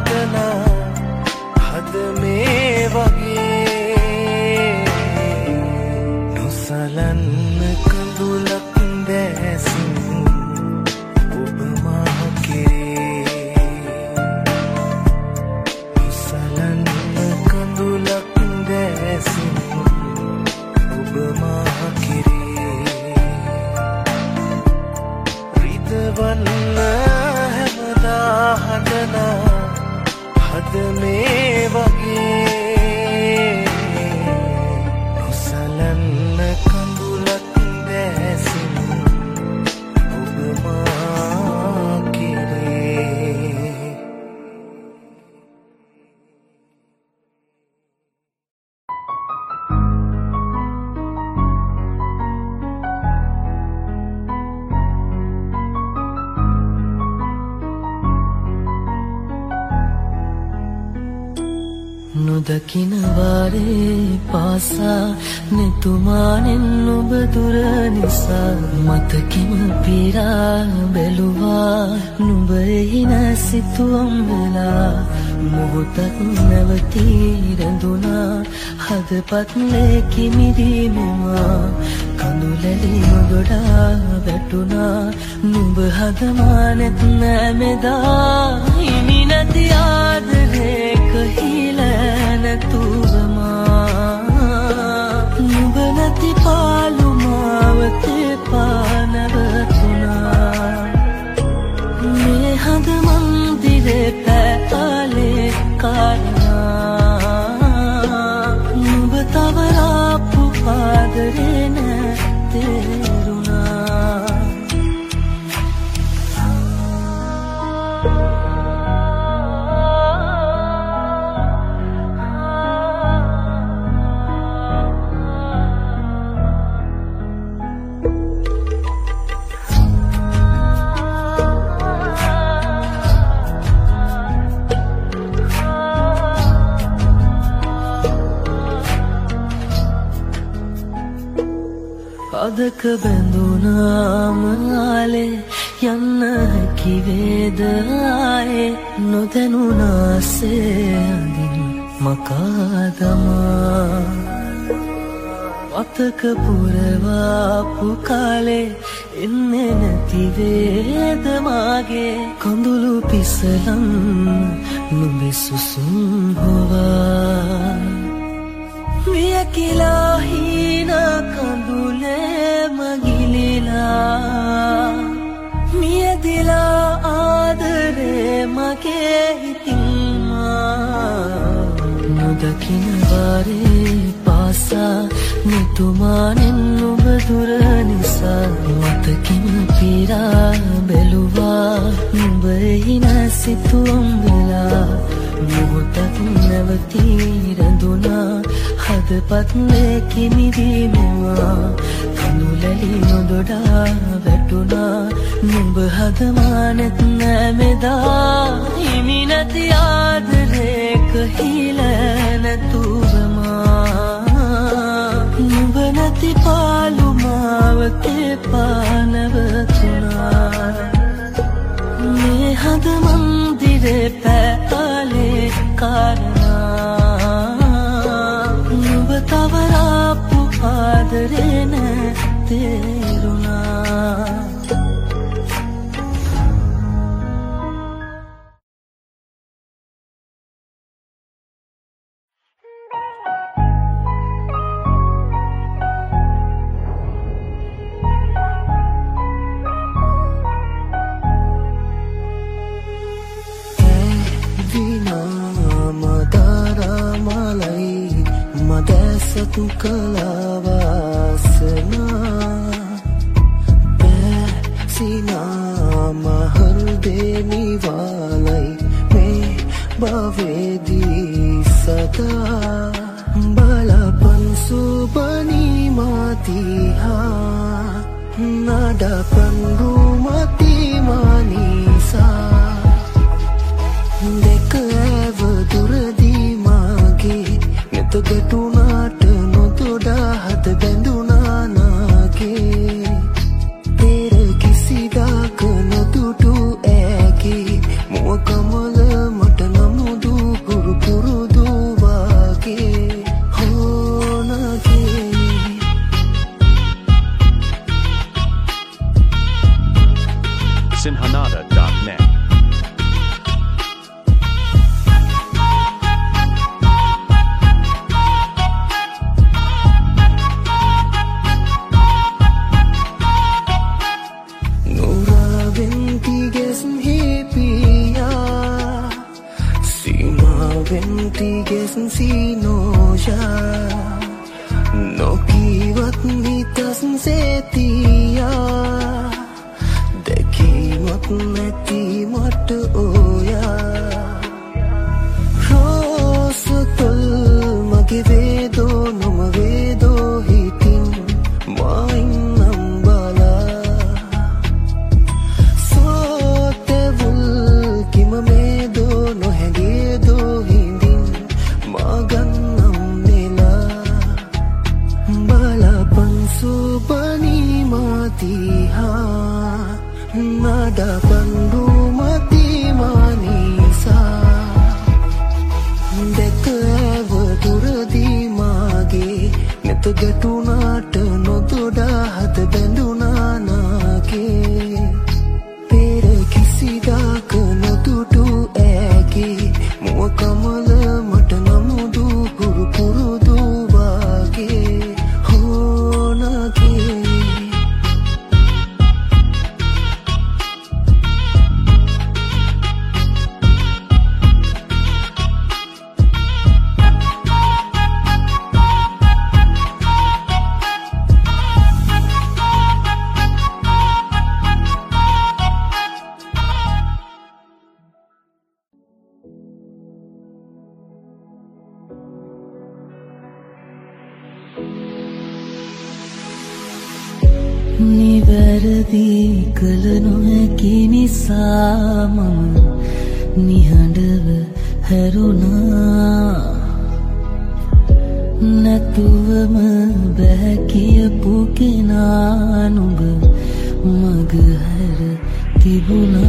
හදනා හද මේ වගේ නොසලන්න කඳුලක් දැසින් ඔබ මා කෙරේ නොසලන්න කඳුලක් දැසින් ඔබ මා කෙරේ රිදවන්න හැමදා හදනා හද මේ වගේ නොසලන්න කඳුලක් දැසින් ඔබ මා කෙරේ නොදකින වාරේ පාසා නෙතුමානෙන් ඔබ දුර නිසා මතකින් පිරා බැලුවා නුඹ එහි නැසිතුවම් වෙලා මොහොතක් නැවතී රැඳුණා හදපත් ලේකිමිදීමවා කඳුලැලි නොගොඩා වැටුණා නුඹ හදමා නැත් නෑමෙදා හිමි නැති ආදරේක හිලා නැතුවමා නුඹ නැති පාලු මාවතේ පානවතුනා මේ හද මන්දිරේ පැතාලේ කාරණා නුඹ තවරාපු ආදරේ නැතේරුණා අදක බැඳුනාම ආලේ යන්න හැකි වේද ආයේ නොදැනුනාසේ අඳින් මකාදමා මතක පුරවාපු කාලේ එන්නේ නැති වේද මාගේ කඳුළු පිසලම් නුඹේ සුසුම් හොවා මිය කියලා හීනා කඳුලේ මගිලිලා මියදිලා ආදරේ මගේ හිතින්මා නොදකින වාරේ පාසා නෙතුමානෙන් ඔබ දුර නිසා මතකින් පිරා බැලුවා නුඹ එහි නැසිතුවම් වෙලා මොහොතක් නැවතී රැඳුණා හදපත් ලේකිමිදීමවා කඳුලැලි නොදොඩා වැටුණා නුඹ හදමා නැත් නෑමෙදා හිමි නැති ආදරේක හිලා නැතුවමා නුඹ නැති පාලු මාවතේ පානවතුනා මේ හද මන්දිරේ පැතාලේ කාරණා නුඹ තවරාපු ආදරේ නැතේරුණා tu kalavasana sina maharde nivalai me bavedi sada balapan subani matiha nada panrumati manisa deka evaduradi mage netagatunat notoda hat benduna nage tera kisida kanotutu eki muwa kamala mata namu venti gesensi noja no kiwat nitas setia deki mat neti mat oya rosatul mage vedo noma vedo hitin main nambala sotevul kima medo no hagedo hindin magan namnela bala pansu bani matiha nada pandu mati manisa dekawa duradi mage net gatunata nododa had benduna nage pera kisidaka nodudu age muwa kamala mata namudu puru purudu wage honage නිවැරදි කළ නොහැකි නිසා මම නිහඬව හැරුණා නැතුවම බැහැ කියපු කෙනා නුඹ මග හැර තිබුණා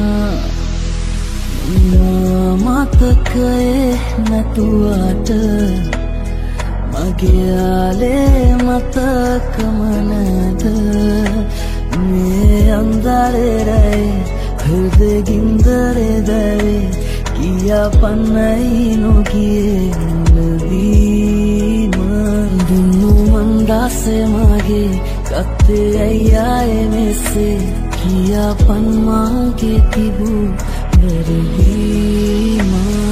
මතකයේ නැතුවට මගේ ආලේ මතකම නැද මේ අන්දරේ හෘදේ ගින්දරේ දැවේ කියා පන්නයි නොගියේ මුලදීම දුන්නු මන්දාසේ මගේ ගත්තේ අයියායේ මෙසේ කියා පන් මාගේ තිබූ වැරදීම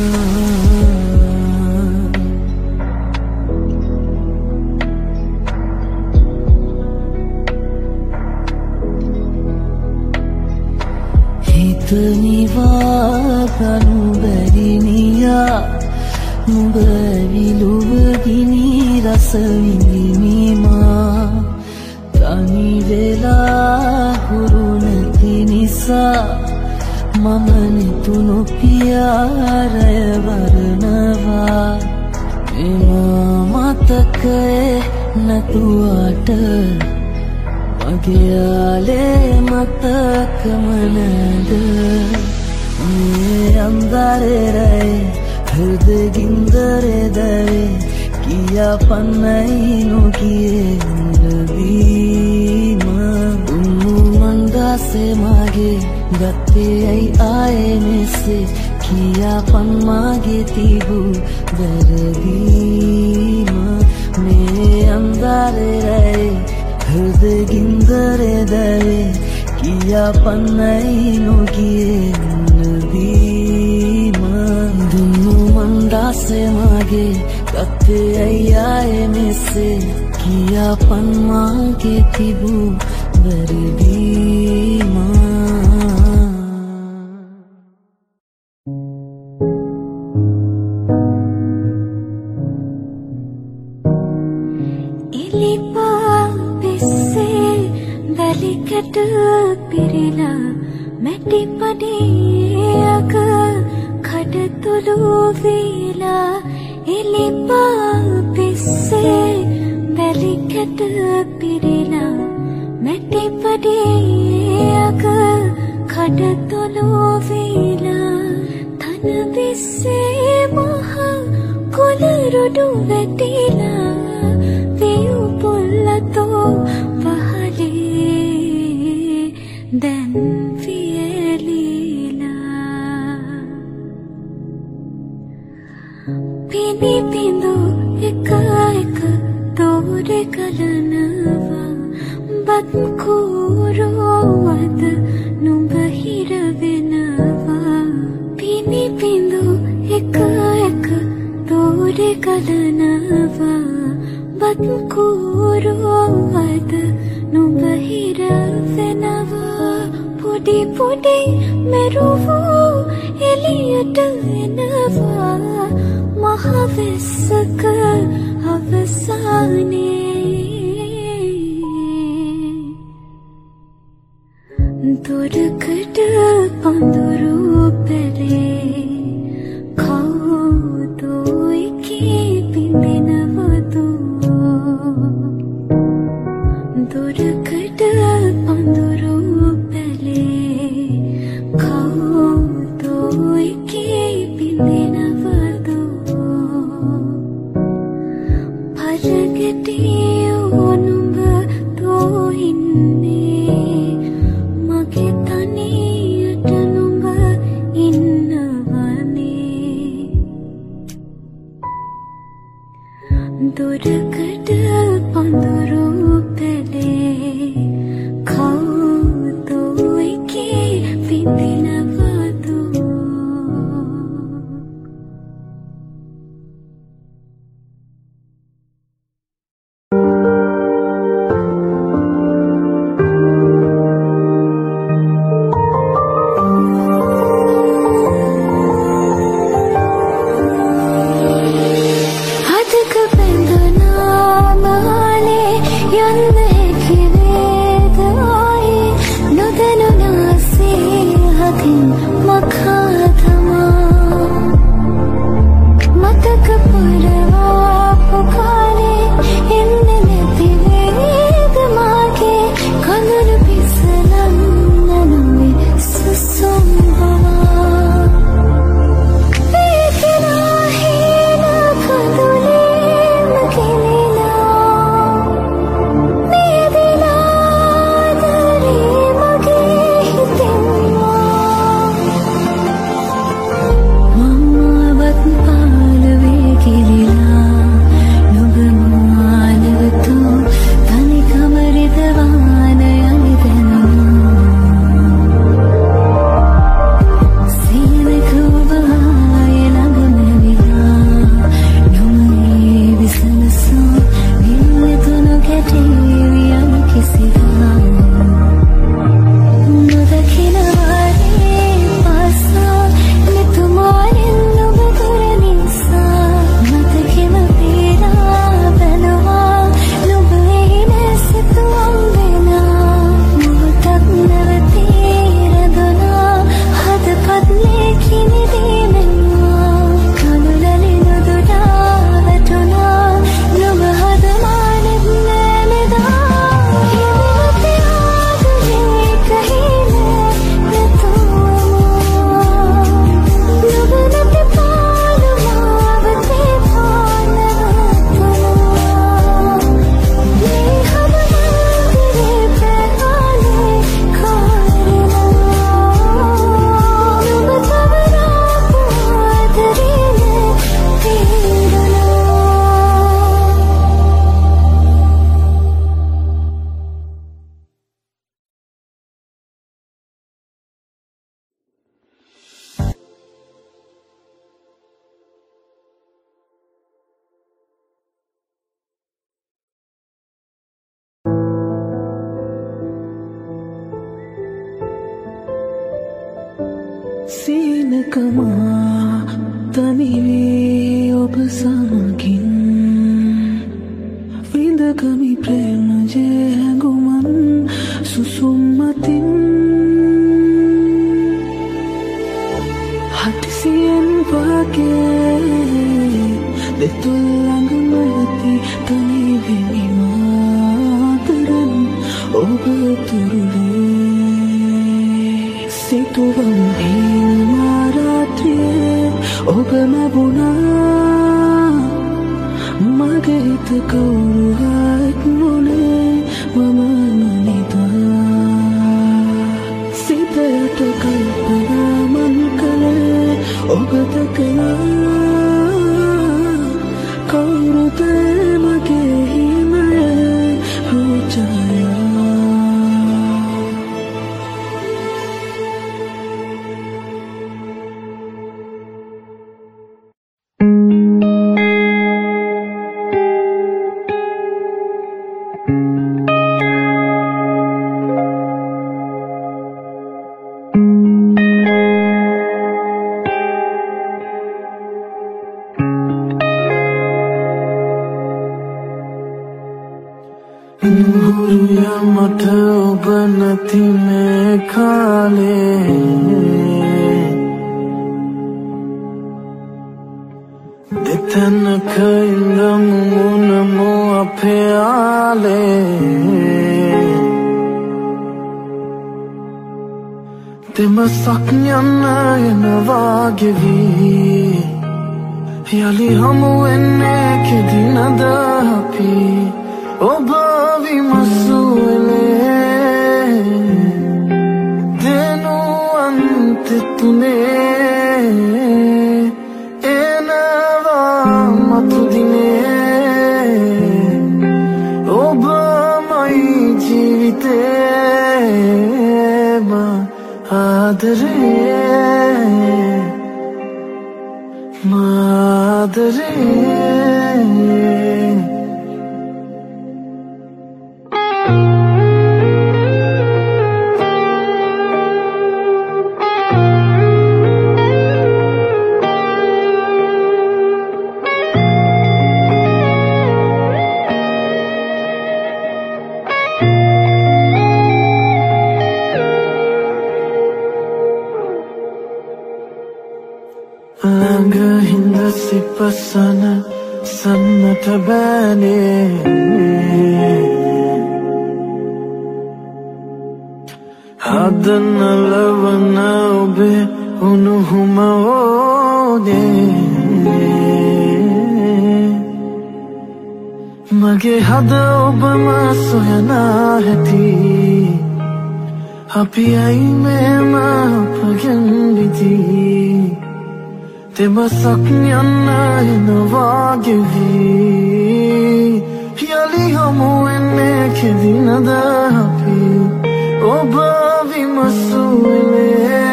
නිවා ගනු බැරිනියා නුඹ විලුව ගිනි රස විඳිනිමා තනි වෙලා හුරු නැති නිසා මම නිතුණු පියාරය වරනවා එම මතකයේ නැතුවට මගේ ආලේ මතකම නැද මේ අන්දරේ හෘදේ ගින්දරේ දැවේ කියා පන්නයි නොගියේ මුලදීම දුන්නු මන්දාසේ මගේ ගත්තේ ඇයි ආයේ මෙසේ කියා පන් මාගේ තිබූ වැරදීම මේ අන්දරේ හෘදේ ගින්දරේ දැවේ කියා පන්නයි නොගියේ මුලදීම දුන්නු මන්දාසේ මගේ ගත්තේ ඇයි ආයේ මෙසේ කියා පන් මාගේ තිබූ වැරදීම වැලිකට පිරෙලා මැටි පඩියක කඩතුළු වීලා එලිපා පිස්සේ වැලිකට පිරෙලා මැටි පඩියක කඩතුළු වීලා තන විස්සේ මහ කොළරොඩු වැටිලා වියු පොල්ලතෝ දැන් වියලීලා පිනි පිඳු එක එක තෝරේ කලනවා බත් කූරුවද නුඹ හිර වෙනවා පිනි පිඳු එක එක ගලනවා බත් කූරුවද නුඹ හිර වෙනවා පොඩි පොඩි මෙරුවෝ එළියට එනවා මහ වෙස්සක අවසානයේ දොරකඩ පඳුරු පැලේ කවුදෝ එකී පිඳිනවදෝ දොරකඩ පඳුරු පැලේ කවුදෝ එකී පිඳිනවදෝ පරගෙඩියෝ නුඹ තෝ ඉන්නේ මගේ තනියට නුඹ ඉන්නවනේ දොරකඩ පඳුරු පැලේ කවුදෝ එකී පිඳිනවදෝ හදක බැඳුනා මාලේ යන්න හැකි වේද ආයේ නොදැනුනාසේ හදින් මකා තමා මතක පුරවාපු කාලේ එන්නේ නැති වේද මාගේ කඳුළු පිසලන්න නොවේ සුසුම් බවා වේදනා හීන කඳුලේම කෙලිනා මේදිනා දරේ මගේ හිතෙන්වා මමවත් පාළුවේ කිලිලා නුඹ මානවතු තනිකම රිදවාන යමි දැනුණා සීනක ඔබාය ළඟ නැවිලා නොමේ විසනසෝ නිල්ලතුණු කැටේවි යම් කිසිදා නොදකින වාරේ පාසා මෙතුමානෙන් නුඹ දුර නිසා මතකෙම පීරා බැලුවා නුඹ එහි නැසිතුම් වෙනා මොහොතක් නැවතී රැඳුණා හදපත් ලේකිනි දීමෙන්වා කඳුලලි නොදුටා වැටුණා නුඹ හද මානෙත් නෑනෙදා හිමිවති ආදරේ කහිනේ නැතුවමෝ නුඹ නැති පාළු මාවතේ පානවතුණා මේ හද මාදරේ පැහානේ කාරණා නුඹ තවරාපු ආදරේනේ තීරණා සීනකමා තනිවේ ඔබ සමගින් විඳගමි ප්‍රේම ජයගුමන් සුසුම් මතින් හදිසියෙන් වගේ දෙතුල් ළඟම ඇති තනිවෙමි මාතරන් ඔබ තුරුලේ සිතුවම් හිල්මා රාත්‍රියේ ඔබ ලැබුණා මගේ හිත කවුරුහත් නොනේ මම නොනිදා සිතයට කල්පනා මන් කළේ ඔබ දැකලා කවුරුද මගේ හිමේ රෝජායා Huruya matha obanati me khale Detan kaindam munamo aphe aale Tema saknyana enavagevi Yali hamu enne ke dinada api Obavi masuele Denu ante tune Enava matudine Oba mai jeevite ma adare madare Langga hinda sipasana sannata bane Hadana lavana obe unuhuma ode Mage hada obama soyana hati Api ai mema pagen biti Tema saknyana enavagevi Yali hamu enne ke dinada api Obavi masuele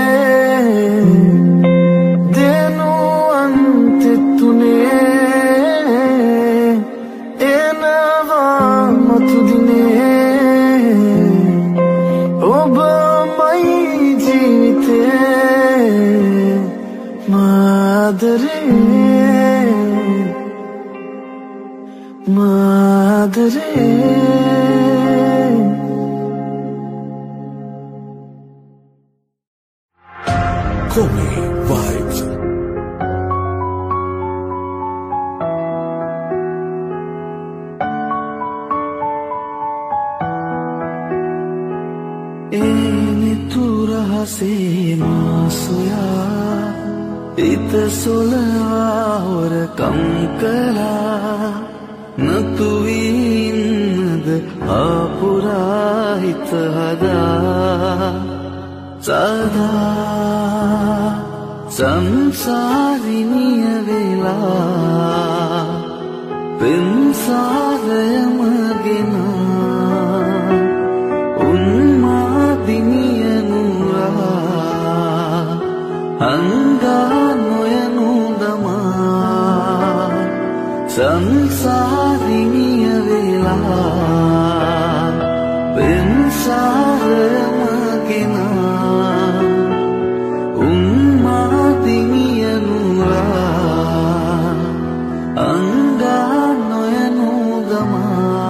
Denu ante tune Enava matudine Oba mai jeevite Madare Madare Komi Vibes. Eni tura se masuya Ita solawa aur kam kala Natu innad apura hita hada Sada samsariniya vela Pimsarayamagena Unmadiniya nura Hanga noyanudama Samsariniya vela Pimsarayamagena Unmadiniya nura Hanga noyanudama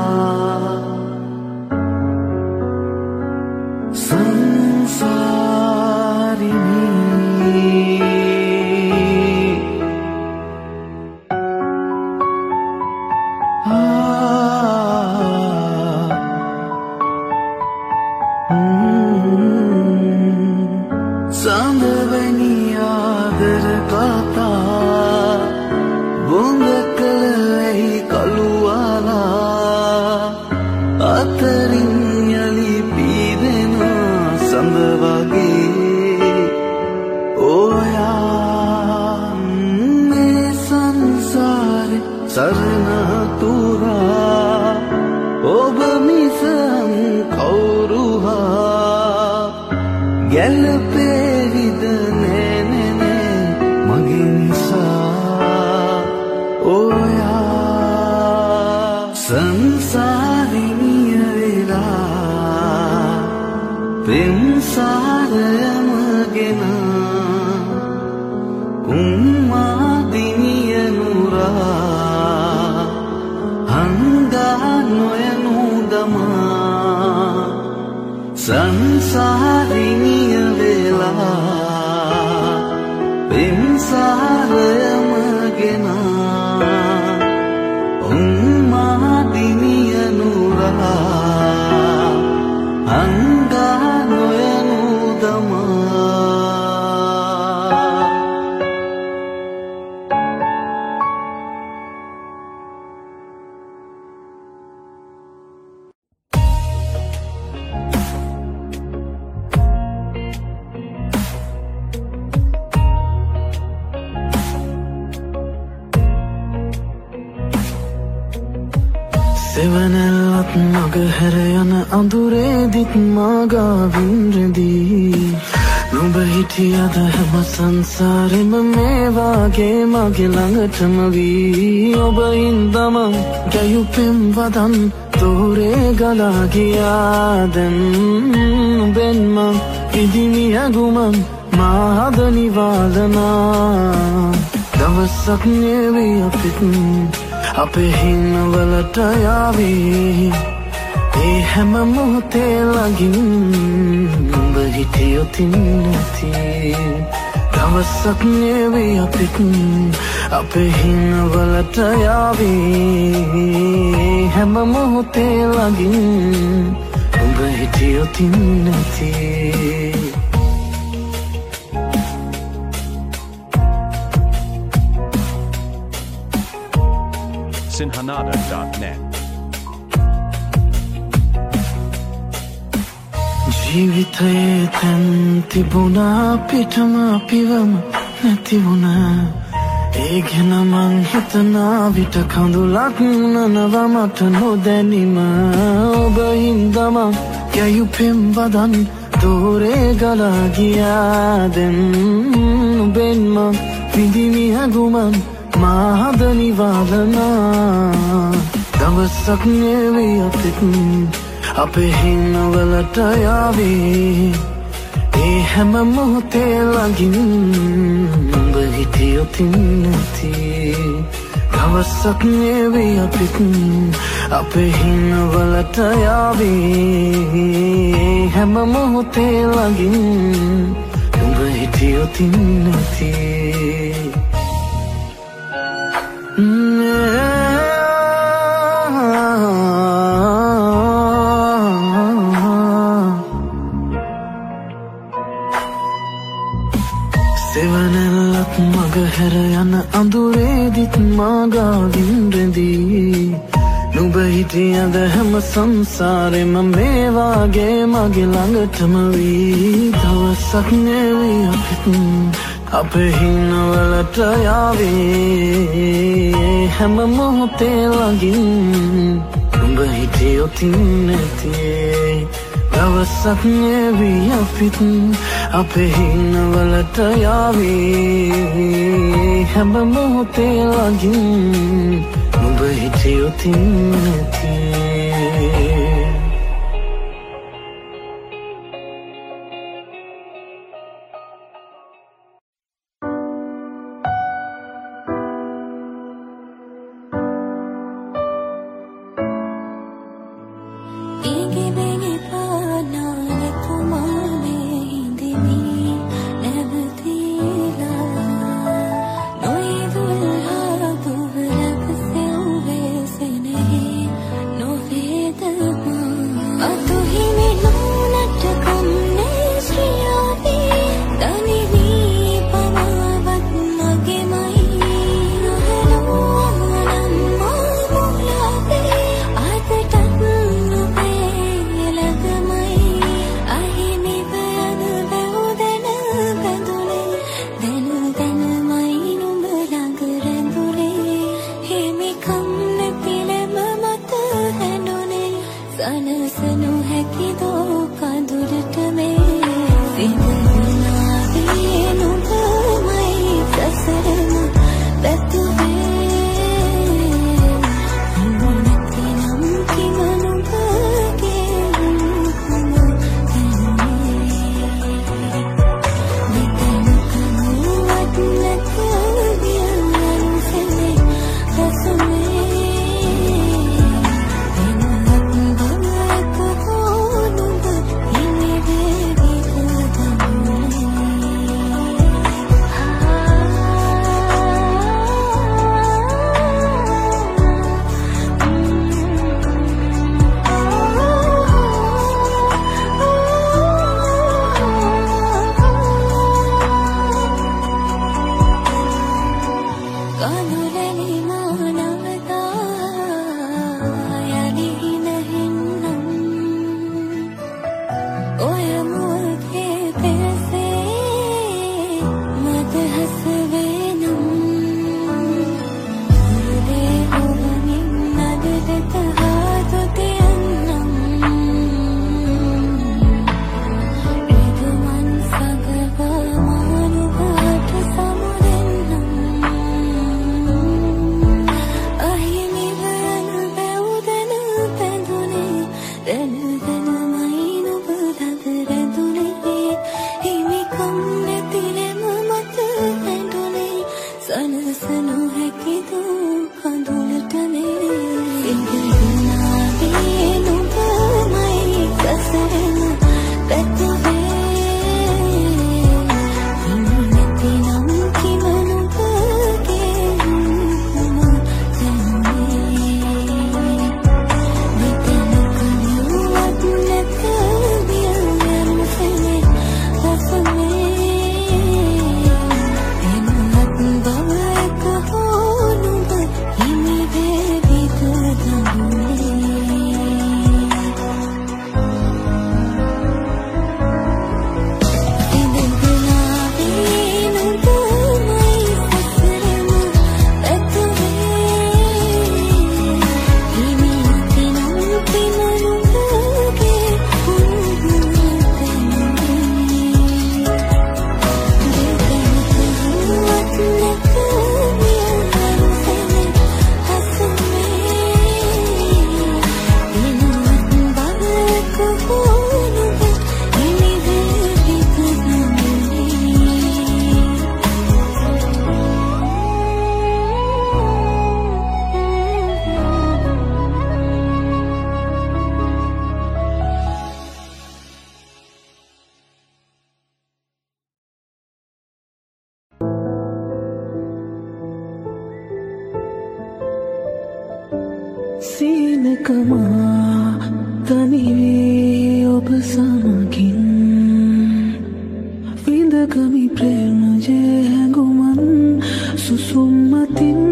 Sarna tura obamisam kauruha galperid nene maginsa oya sansariniya vela premsarayamagena ummadiniya nura Hanga noyanudama Sevenellat magar yana andure dit magavin rendi Nuba hitiyada hema sansarema me wage mage langatama vi Oba indamam gayupem wadan tore gala giya den benma idimi agumam mahadani walana Davasak nevi apit අපේ හිනවලට යාවී ඒ හැම මොහොතේ ළඟින් නුඹ හිටියොතින් නැති දවසක් නෙවෙයි අපිත් අපේ හිනවලට යාවී හැම මොහොතේ ළඟින් නුඹ හිටියොතින් නැති Sinhanada.net ජීවිතයේ තැන් තිබුණා පිටම අපිවම නැති වුණා ඒ ගැන මං හිතනා විට කඳුලක් නනවා මට නොදැනීම ඔබ හින්දා මං ගැයුපෙම් වදන් දෝරේ ගලා ගියා දැන් ඔබෙන් මං විඳිමි හැඟුමන් මාහදනි වාලනා දවසක් නෙවෙයි අපිත් අපේ හිනවලට යාවී ඒ හැම මොහොතේ ළඟින් නුඹ හිටියොතින් නැති දවසක් නෙවෙයි අපිත් අපේ හිනවලට යාවී හැම මොහොතේ ළඟින් නුඹ හිටියොතින් නැති Sevenellat magar yana andure dit magavin rendi Nuba hitiyada hema sansarema me wage mage langatama vi Davasak neweyi apit අපේ හිනවලට යාවී හැම මොහොතේ ළඟින් නුඹ හිටියොතින් නැති දවසක් නෙවෙයි අපිත් අපේ හිනවලට යාවී හැම මොහොතේ ළඟින් නුඹ හිටියොතින් නැති සීනකමා තනිවී ඔබ සමගින් විඳගමි ප්‍රේමජේ හැඟුමන් සුසුම්මතින්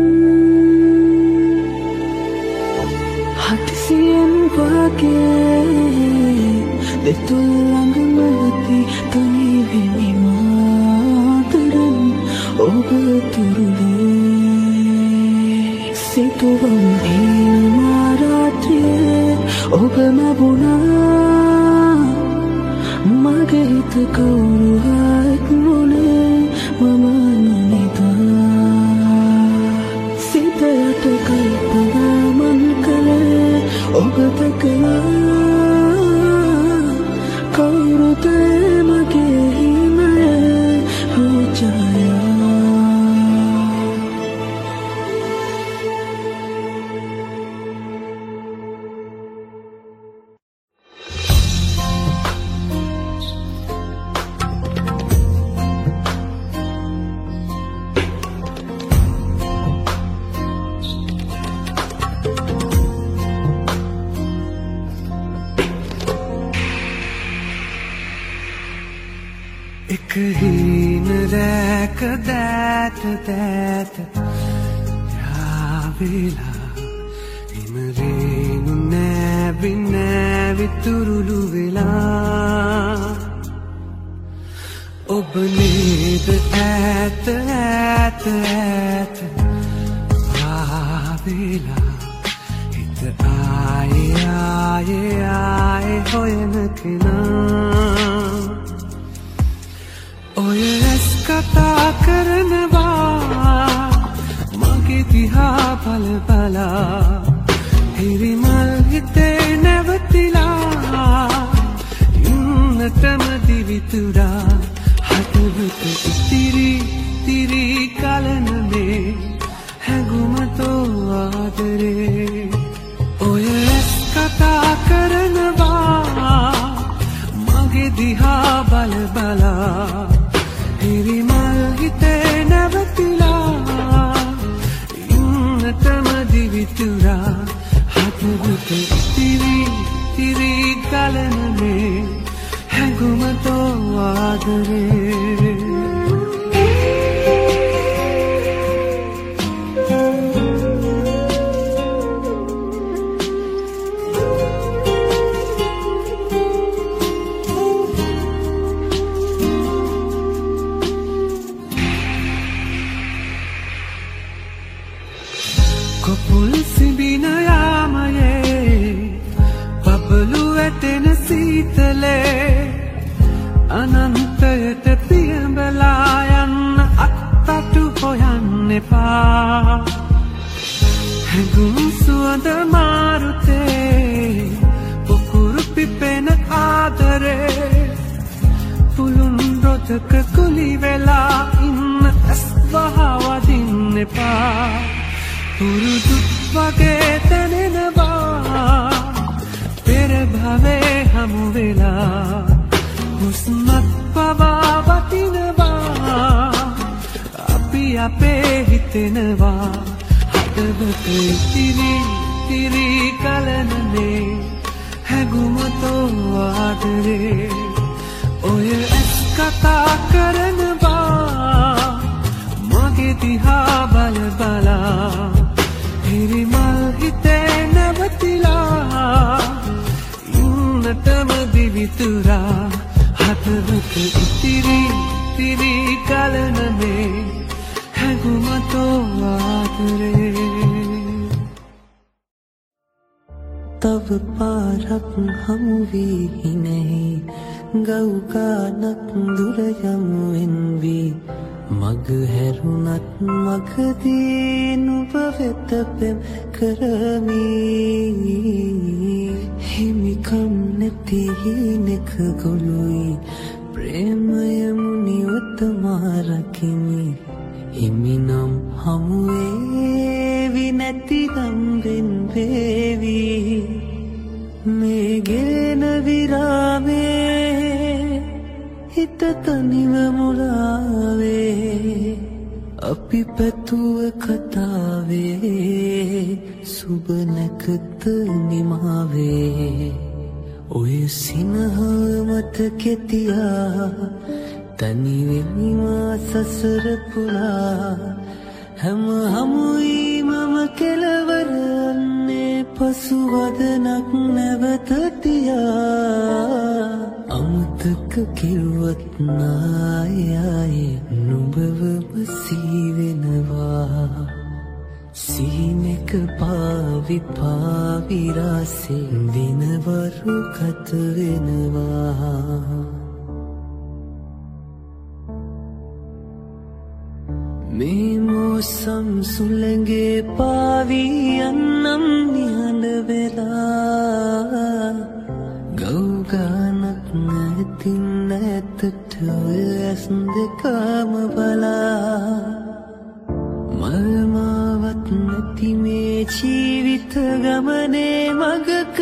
හතිසියෙන් වගේ දෙතුල් ළඟ නවති තනිවෙමි මාතරන් ඔබ තුරුලේ සිතුවම් මාරාත්‍රියේ ඔබ මැබුණා මගේ හිත කවුරුහත් නොනේ මම නොනිතා සිතයට කල්පනා මන් කළේ ඔබ දැකලා කවුරුද මගේ හිමේ රෝජායා එක හීන රැක දෑත දෑත යාවෙලා හිමරේනු නෑවි නෑවි තුරුළු වෙලා ඔබ නේද ඈත ඈත ඈත ආවෙලා හිත ආයේ ආයේ ආයේ හොයන කෙනා ඔය ඇස් කතා කරනවා මගේ දිහා බල බලා හිරිමල් හිතේ නැවතිලා ඉන්නටම දිවිතුරා හදවත ඉතිරි තිරි කලනමේ හැඟුමතෝ ආදරේ ඔය ඇස් කතා කරනවා මගේ දිහා බල බලා හිරිමල් හිතේ නැවතිලා ඉන්නටම දිවිතුරා හදවත ඉතිරි තිරි කලනමේ හැඟුමතෝ ආදරේ කොපුල් සිඹින යාමයේ බබළු වැටෙන සීතලේ අනන්තයට පියඹලා යන්න අත්තටු හොයන්න එපා හැඟුම් සුවඳ මාරුතේ පුකුරු පිපෙන ආදරේ පුළුන් රොතක කුලි වෙලා ඉන්න ඇස් වහවදින්න එපා පුරුදුත් වගේ දැනෙනවා පෙර භවයේ හමු වෙලා හුස්මත් පවා වටිනවා අපි අපේ හිතෙනවා හදවත ඉතිරි තිරි කලනමේ හැඟුමතෝ ආදරේ ඔය ඇස් කතා කරනවා මගේ දිහා බල බලා හිරිමල් හිතේ නැවතිලා ඉන්නටම දිවිතුරා හදවත ඉතිරි තිරි කලනමේ හැඟුමතෝ ආදරේ තව පාරක් හමු වී නැහැ ගව්ගානක් දුර යමුවෙන් වී මග හැරුණත් මගදී නුඹ වෙත පෙම් කරමි හිමිකම් නැති හිනෙක ගොළුයි ප්‍රේමය මුනිවත මාරකිමි හිමිනම් හමුවේවි නැතිනම් වෙන් වේවි මේ ගෙන විරාමේ හිත තනිව මුලාවේ අප අපි පැතුව කතාවේ සුබ නැකත නිමාවේ ඔය සිනහ මතකෙ තියා තනිවෙමිමා සසර පුරා හැම හමුයි මම කෙලවරන්නේ පසුවදනක් නැවත තියා අමතක කිව්වත් නායයි නුඹවම සීවෙනවා සීනෙක පාවි පාවිරාසේ දිනවරු ගත වෙනවා මේ මෝසම් සුළඟේ පාවි යන්නම් නිහඬ වෙලා ගෞගානක් නැතින් නැතට ඇස් දෙකම බලා මල්මාවත් නැති මේ ජීවිත ගමනේ මගක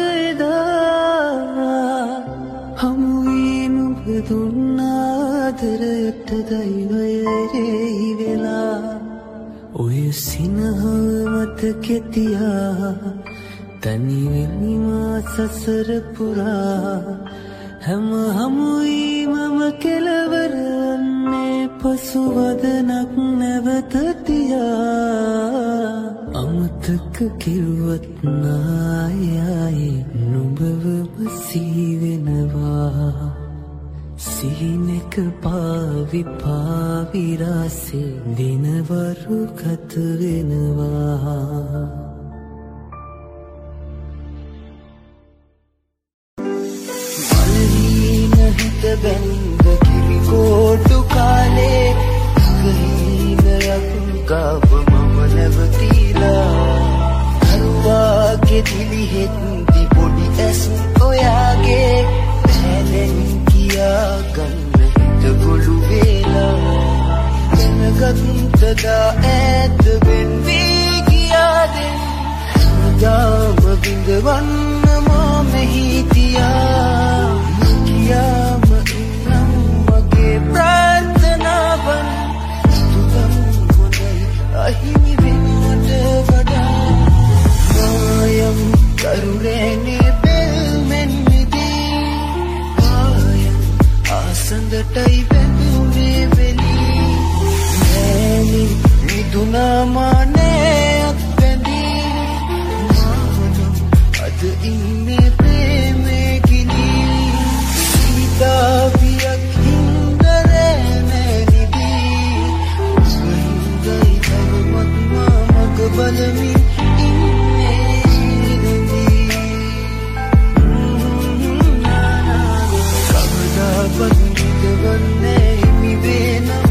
එදා හමුවී නුඹ දුන්නාදරයට දෛවයෙහි වෙලා ඔය සිනහ මතකෙ තියා තනිවෙමිමා සසර පුරා හැම හමුයි මම කෙලවරන්නේ පසුවදනක් නැවත තියා අමතක කිව්වත් නායයි නුඹවම සීවෙනවා සීනෙක පාවි පාවිරාසේ දිනවරු ගත වෙනවා බැන්ද කිරිකෝටු කාලේ ගහිනයක් ගාව මම නැවතිලා අරුවාගේ දිලිහෙත්ති පොඩි ඇස් ඔයාගේ පැලෙන් කියා ගන්න හිත ගොළු වෙලා දැනගත්තදා ඇත්ත වෙන්වී කියාදෙන් දාම බිඳවන්න මා මෙහි තියා කියාම ඉන්නම් මගේ ප්‍රාර්ථනාවන් තුතම් හොඳයි අහිමි වෙන්නට වඩා මායම් කරුරේනේ බෙල්මෙන් මිදී කායම් ආසඳටයි බැඳුනේ වෙලී නෑනි මිදුනා මානයක් බැඳී මානම් අද ඉන්නේ ප්‍රේමේ කිනී සීතාවියක් හින්දරෑනැනිදී උස්මහින්දයි තවමත් මාමග බලමින් ඉන්නේ නදී කවදාවත් නිදවන්නේ හිමි වෙනම්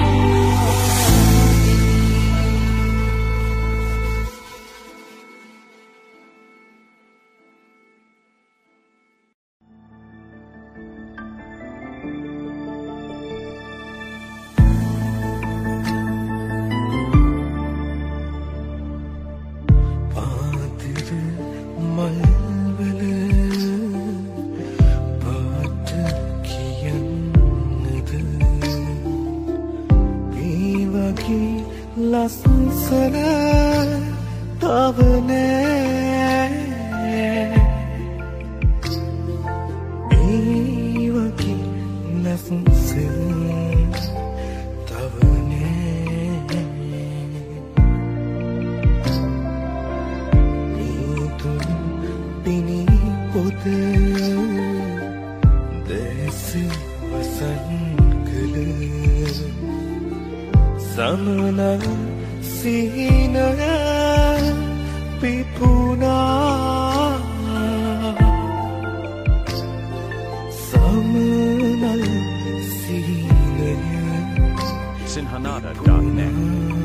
ලස්සන තවනේ ඒ වගේ ලස්සන තවනේ නීතුන් පිණි පොත දැස වසන් කළ සමන සිහිනය පිපුණා සමනල් සිහිනය Sinhanada.net.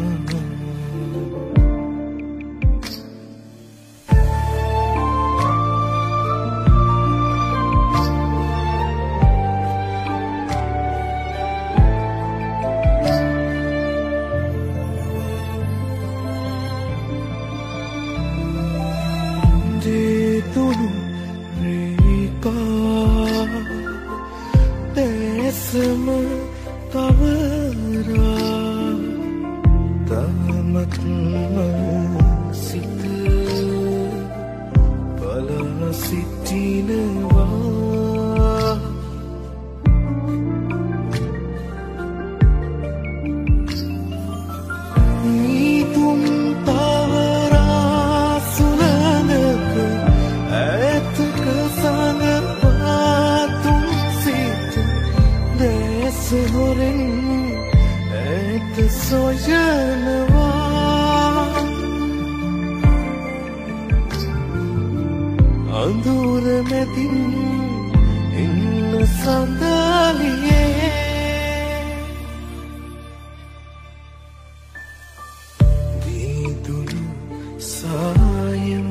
තුණු රේකා දැසම තවරා සිත බලා සිටිනවා නීතුම් තවරා සුළඟක ඇතක සඟපාතුම් සිත දැස හොරෙන් ඇත සොයනවා අඳුර මැදින් ඉන්න සඳලියේ දීදුළු සායම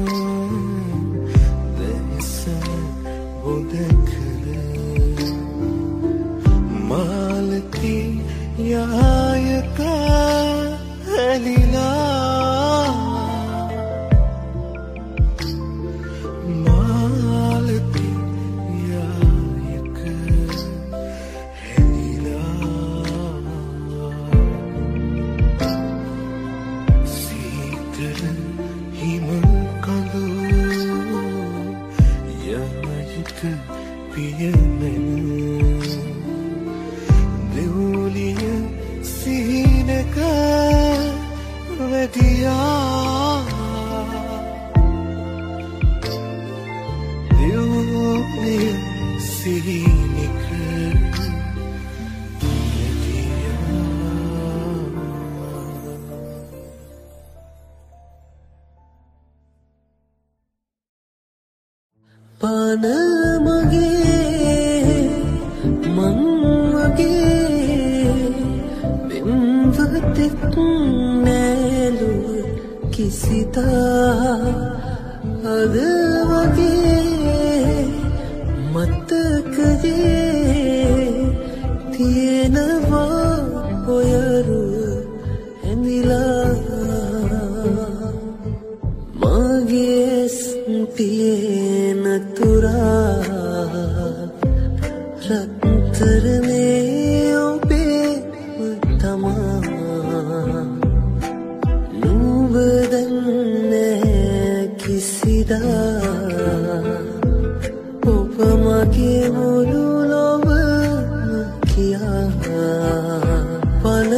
දැස බොද කර මාලති යායක හැලිලා මාලති යායක හැලිලා සීතල හිම කඳු යමයක පියමෙන දෙවුලිය සිහිනක වැටියා දෙවුලිය සිහිනක පාන මගේ මං වගේ බිම්වතෙක් නෑලුව කිසිදා අද වගේ මතකයේ තියෙනවා ඔයරුව ඇඳිලා මගේ ස්මෘතියේ නතුරා රත්තරනේ ඔබේ තමා නුඹ දන්නේ කිසිදා ඔබ මගේ මුළු ලොව කියා පන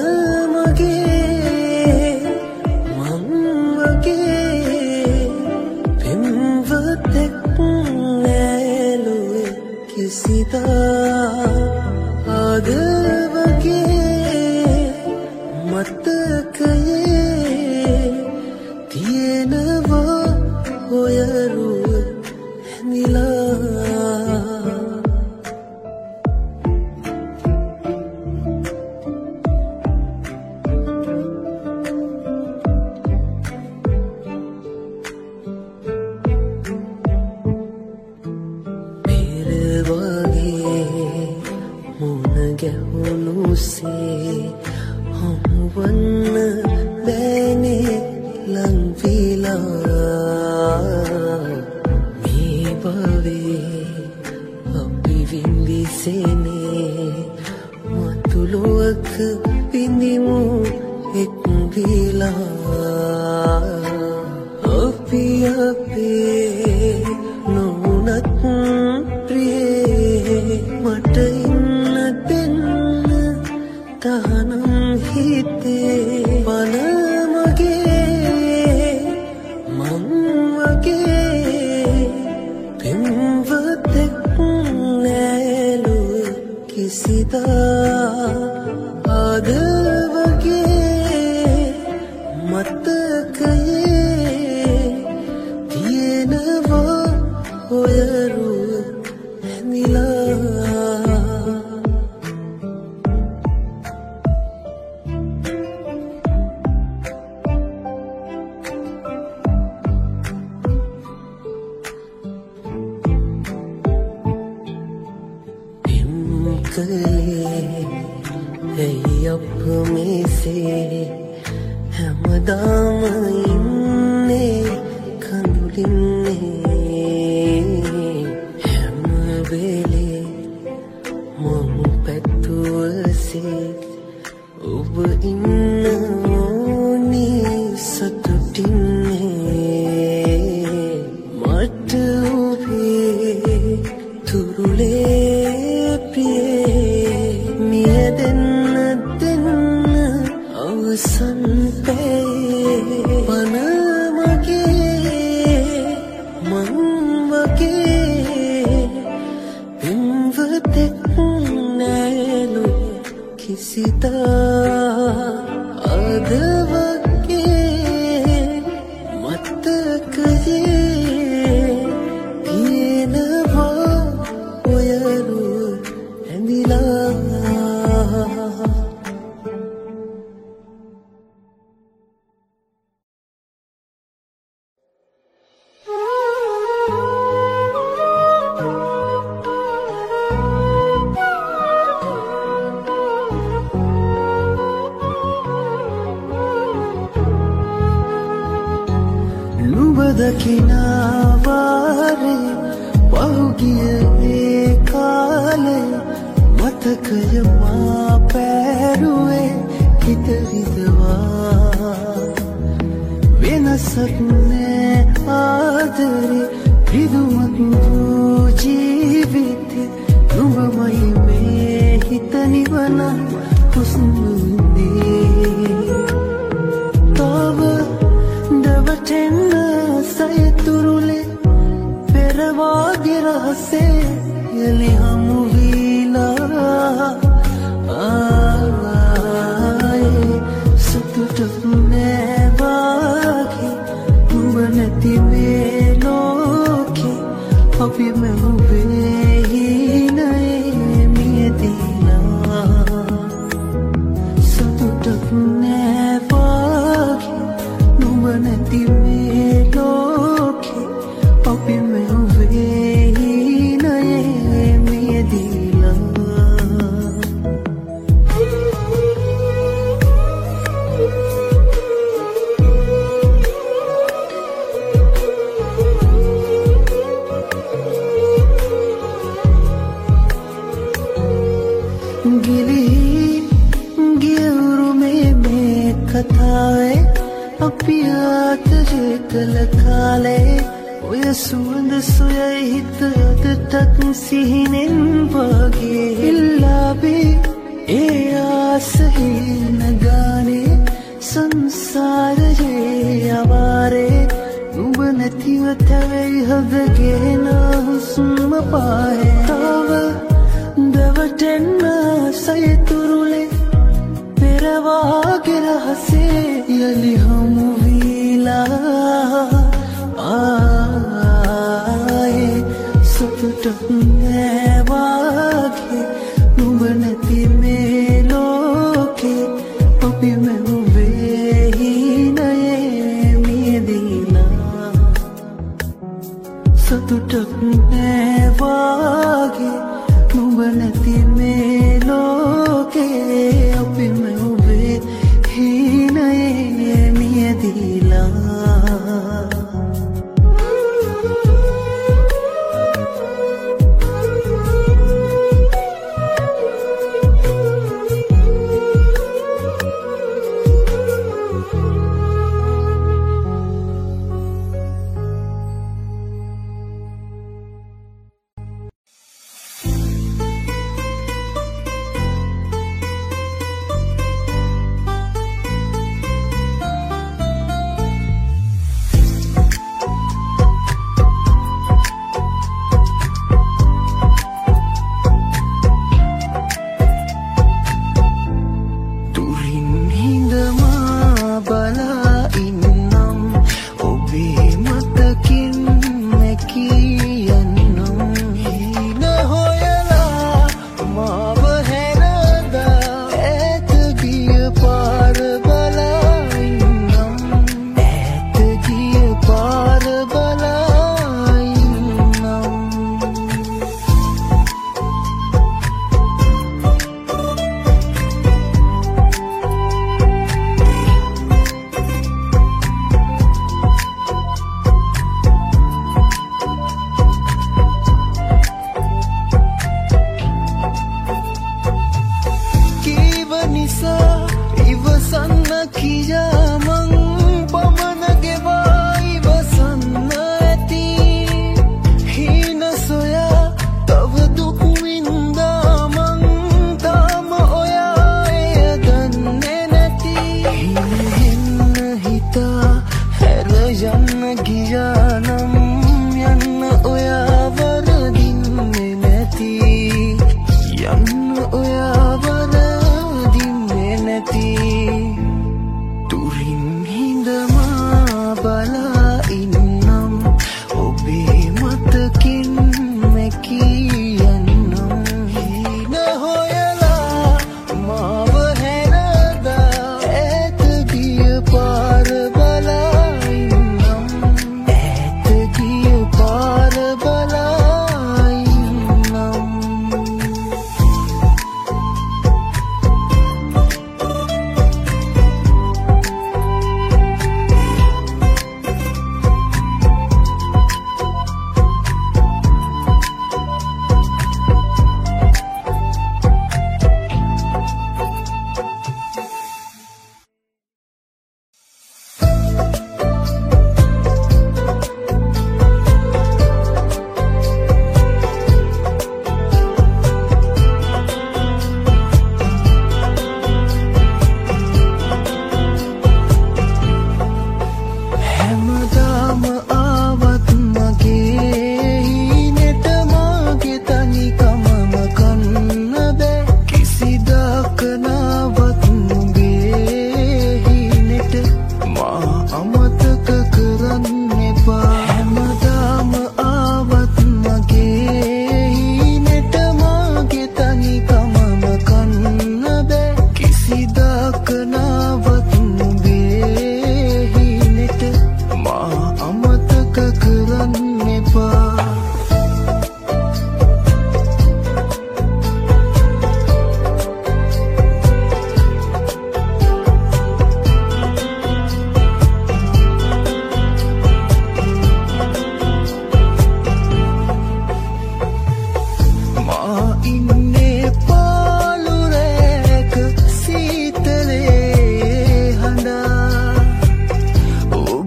මගේ මං වගේ පෙම්වතෙක් නෑලුවේ කිසිදා අද වගේ මතකයේ තියෙනවා ඔයරුව ඇඳිලා ගැහුණුසේ හමුවන්න බෑනේ ලංවිලා මේ භවයේ අපි විඳිසේනේ මතුලොවක විඳිමු එක් විලා අපි අපේ නොනත් ප්‍රියේ මට තහනම් හිතේ පන මගේ මං වගේ පෙම්වතෙක් නෑලුව කිසිදා අද වගේ මතකයේ තියෙනවා ඔයරුව ඇඳිලා hey up meese හැමදාම ඉන්නේ කඳුලින්නේ හැම වෙලේ මම පැතුවසේ ඔබ ඉන්න ඕනේ නොදකිනාවාරේ පහුගිය ඒ කාලේ මතකය මා පැරුවේ හිත හිතවා වෙනසක් නෑ ආදරේ රිදුමක් වූ ජීවිතේ නුඹමයි මේ හිත නිවන හුස්මුනේ තව දවටෙන්න සයතුරුලේ පෙරවාගේ රහසේ යලි හමු වීලා ආයේ සතුටක් නෑ වාගේ නුඹ නැති මේ ලෝකේ අපි මෙහුවේ හිනයේ මියදීලා සතුටක් නෑ වාගේ නුඹ නැති මේ ලෝකේ අපි මෙහුවේ හිනයේ මියදීලා කතාවේ අපි ආතරේ කළ කාලේ ඔය සුවඳ සොයයි හිත අදටත් සිහිනෙන් වගේ ඉල්ලාබේ ඒ ආසහි නගානේ සංසාරයේ අවාරේ නුඹ නැතිව තැවෙයි හදගෙන හුස්ම පාහේ තව දවටෙන්න සයතුරුලේ පෙරවාගේ රහසේ යලි හමු වීලා ආයේ සතුටක් නෑ වාගේ නුඹ නැති මේ ලෝකේ අපි මෙහුවේ හිනයේ මියදීලා සතුටක් නෑ වාගේ නුඹ නැති මේ ලෝකේ අපි මෙහුවේ හිනයේ මියදීලා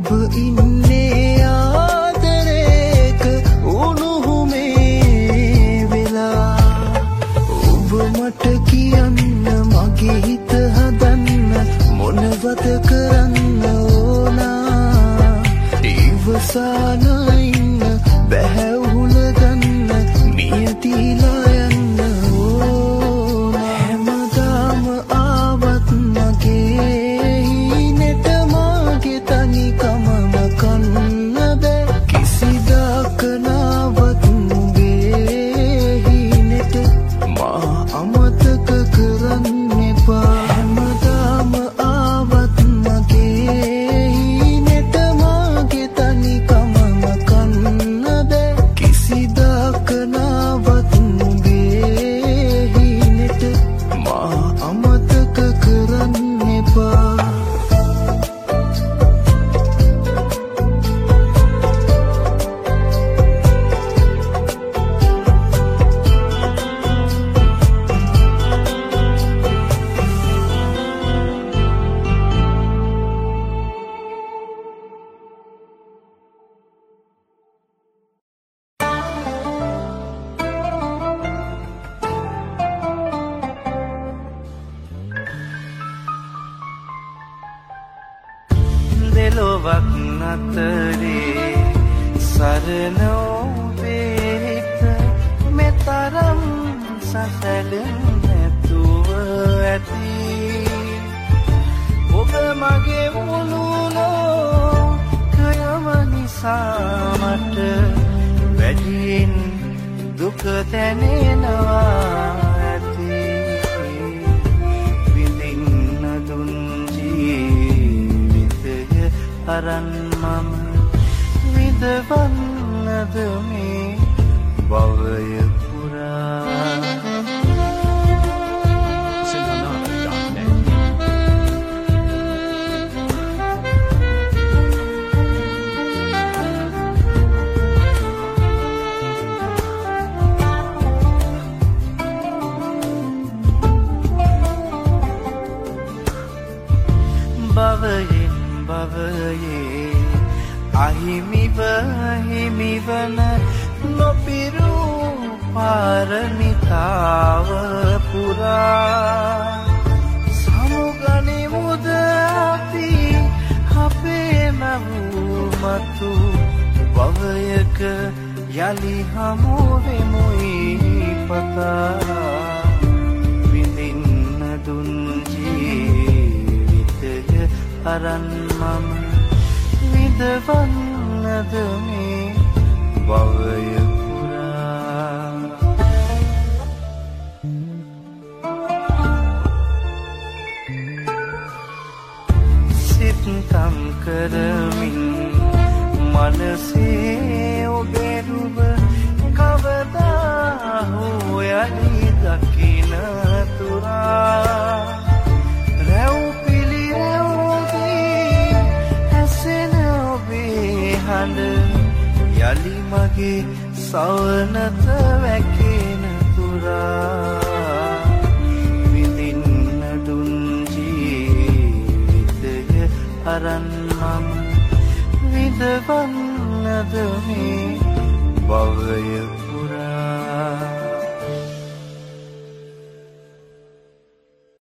ඔබ ඉන්නේ ආදරේක උණුහුමේ වෙලා ඔබ මට කියන්න මගේ හිත හදන්න මොනවද කරන්න ඕනා ඉවසාන ඉන්න බැහැ උහුලගන්න නියතිලා යන්න ඕනා හැමදාම ආවත් මගේ හිනෙට මාගේ තනිකමම කන්න බෑ කිසිදාක නාවත් නුඹේ හිනෙට මා අමතක කරන්න එපා හැමදාම ආවත් මගේ හිනෙට මාගේ තනිකමම කන්න බෑ කිසිදාක නාවත් නුඹේ හිනෙට මා අමතක කරන්න එපා දෙලොවක් නතරේ සරණ ඔබේ හිත මෙතරම් සසලෙන් නැතුව ඇති ඔබ මගේ මුළුනෝ කයම නිසා මට වැඩියෙන් දුක දැනෙනවා ඇති විඳින්න දුන් අරන් මම විඳවන්නද මේ භවය පුරා sinhanada.net. භවයෙන් භවයේ අහිමිව හිමිවන නොපිරු පාරමිතාව පුරා සමුගනිමුද අපි අපේම වූ මතු භවයක යලි හමු වෙමුයි පතා විඳින්න දුන් ජීවිතය අරන් මම විඳවන්නද මේ භවය පුරා සිතම් කරමින් මනසේ ඔබේ රුව කවදා හෝ යලි දකින තුරා රැව් පිළිරැව්දී හැසෙන ඔබේ හඬ යලි මගේ සවනත වැකෙන තුරා විඳින්න දුන් ජීවිතය අරන් මම විඳවන්නද මේ භවය